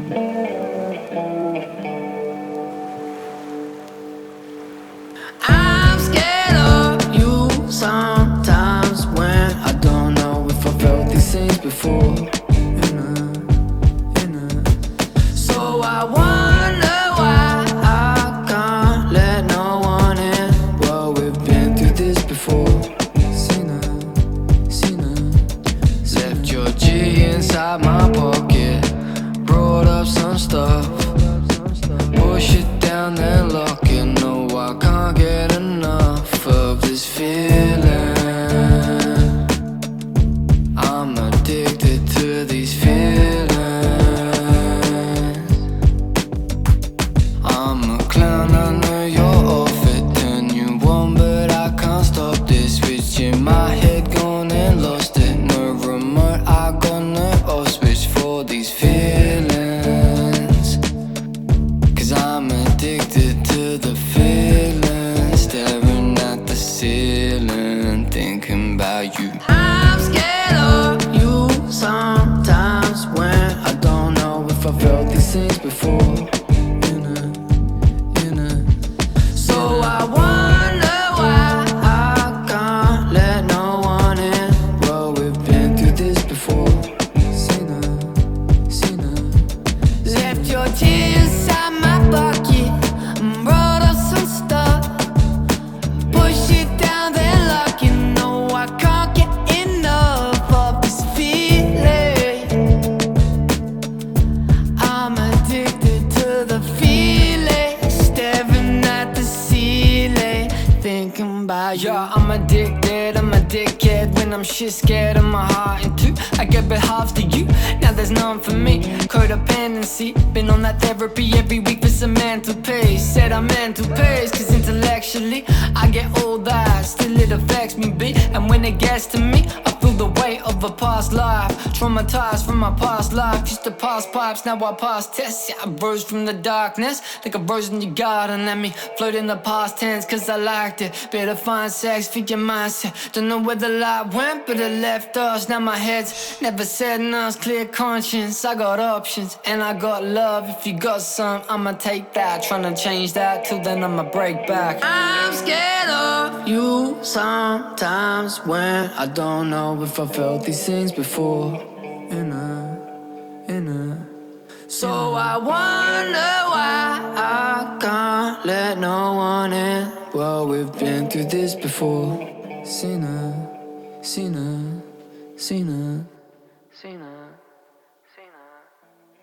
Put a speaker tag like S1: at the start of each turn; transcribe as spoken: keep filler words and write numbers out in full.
S1: I'm scared of you sometimes when I don't know if I felt these things before. You know, you know. So I wonder why I can't let no one in. Well, we've been through this before. Seen her, seen her. Left your G inside my pocket. Brought up some stuff. Push it down, then lock it. No, I can't get enough of this feeling. I'm addicted to these feelings. I'm a clown, I know you're off it. Turn you on, but I can't stop this. Switch in my head, gone and lost it. No remote, I got no off switch for these feelings. Cause I'm addicted to the feeling. Staring at the ceiling, thinking about you. I'm scared of you sometimes when I don't know if I felt these things before. You know, you know. So I wonder why I can't let no one in. Well, we've been through this before. Seen her, seen her. Left your tears inside my pocket. Brought up some stuff. Push it down, then lock it. No, I can't get enough of this feeling. I'm addicted to the feeling. Staring at the ceiling, thinking about you. Yeah, I'm addicted, I'm a dickhead. When I'm shit scared of my heart in two, I get bit halves to you. Now there's none for me. Codependency, been on that therapy every week for some mental pace. Said I'm mental pace, cause intellectually I get all that, still it affects me, B. And when it gets to me, I feel the weight of a past life. Traumatized from my past life. Used to pass pipes, now I pass tests. Yeah, I rose from the darkness, like I rose in your garden. Let me float in the past tense, cause I liked it. Better find sex for your mindset. Don't know where the light went, but it left us. Now my head's never said no, clear conscience. I got options, and I got love. If you got some, I'ma take that. Tryna change that, till then I'ma break back. I'm scared of you sometimes when I don't know if I felt these things before. You know, you know. So I wonder why I can't let no one in. Well, we've been through this before. Seen her, seen her, seen her, seen her, seen her.